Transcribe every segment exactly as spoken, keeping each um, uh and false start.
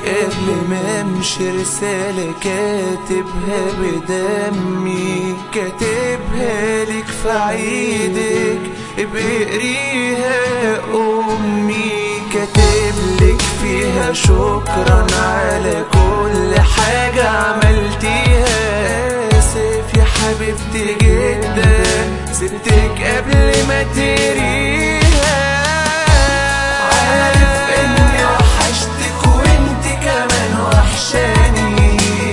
قبل ما امشي رسالة كاتبها بدمي، كاتبها لك في عيدك بقريها امي، كاتبلك فيها شكرا على كل حاجة عملتيها. اسف يا حبيبتي جدا سبتك قبل ما تريها. عارف اني وحشتك وانت كمان وحشاني،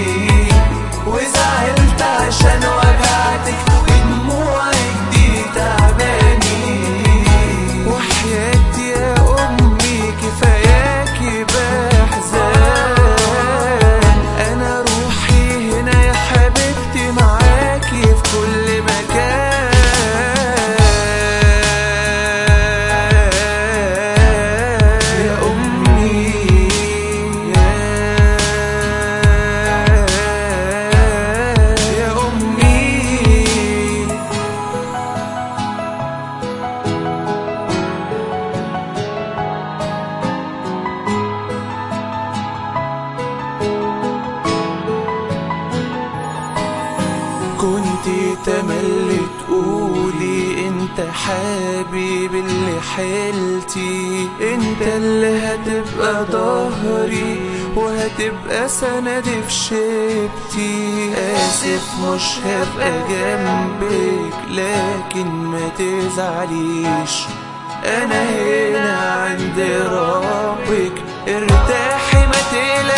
وزعلت عشان وجعتك ودموعك دي تعباني. وحياتي يا امي كفاياكي بحزان، انا روحي هنا يا حبيبتي معاكي في كل مكان. كنتي تملي تقولي انت حبيب اللي حيلتي، انت اللي هتبقى ظهري وهتبقى سندي في شيبتي. اسف مش هبقى جنبك لكن ما تزعليش، انا هنا عند ربك ارتاحي ما تقلقيش.